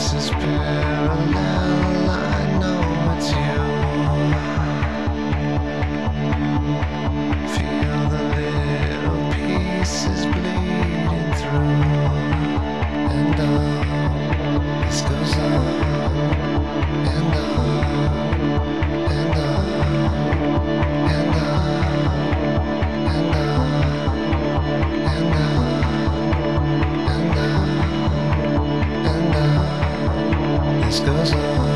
is parallel, I know it's you. Feel the little pieces bleeding through. And this goes on. And on. And on. And on. And on. And on. And on. And on. This goes on.